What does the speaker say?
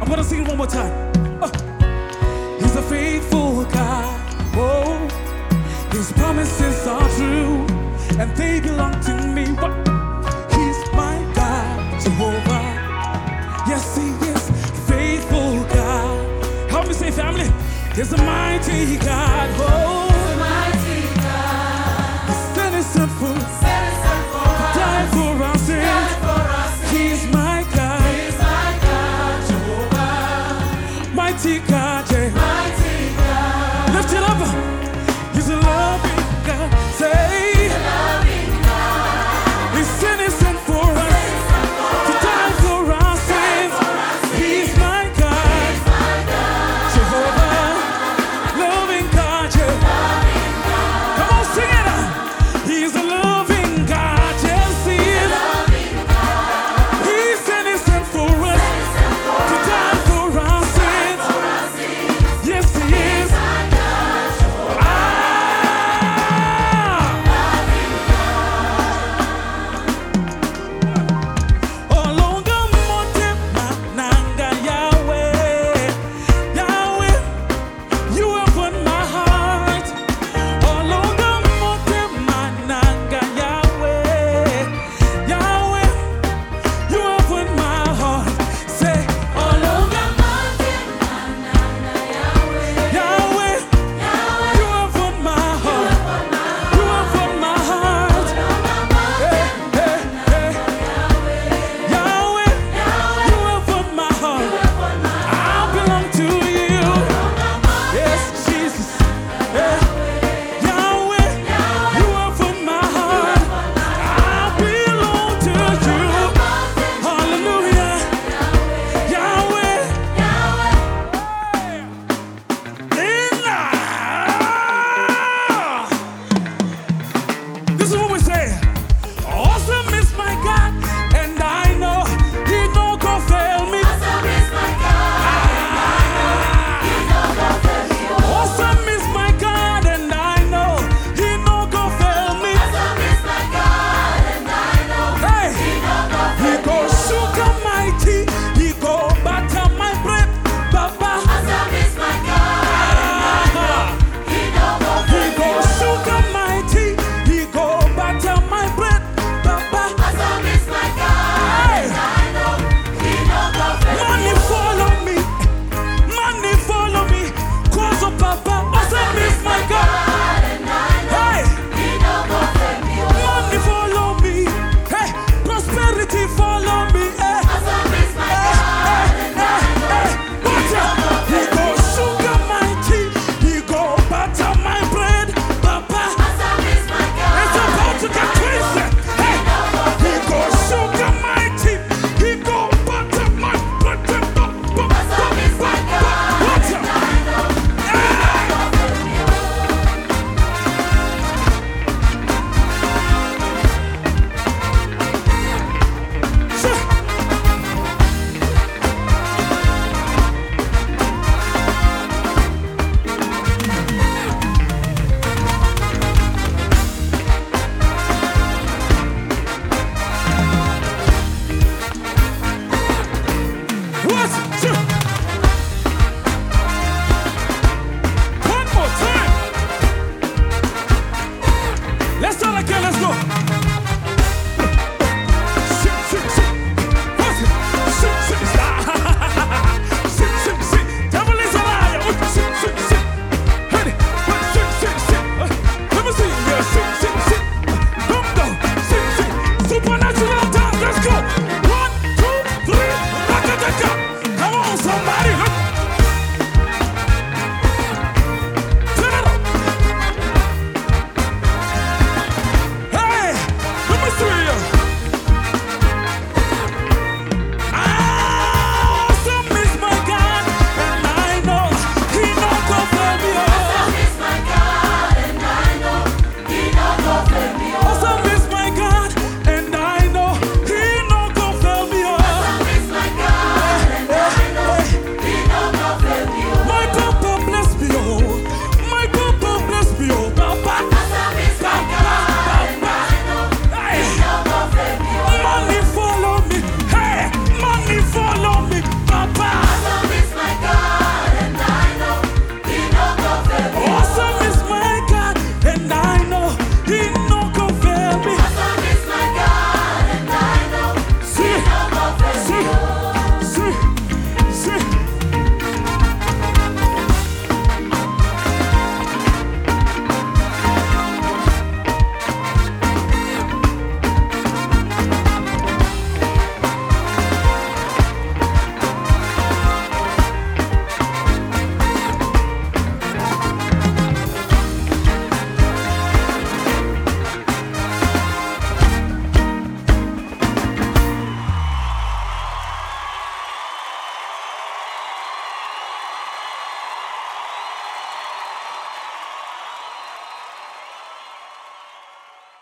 up and sing it one more time. He's a faithful God. Oh, His promises are true, and they belong to me. What? He's my God, Jehovah. Yes, He is faithful God. Help me say, family. He's a mighty God. Oh, He's a mighty God. He's innocent for died for our sins. He's my God. He's my God, Jehovah. Mighty God, yeah. Mighty God. Lift it up. He's a loving God. Say, He's a loving God. He's innocent for us. To die for our sins. He's my God. He's my God. Jehovah. Loving God, yeah. Loving God. Come on, sing it out. He's a loving God. Yes, He is. Loving God. He's innocent for us. To die for our sins. Yes, He is. Let's start again, let's go.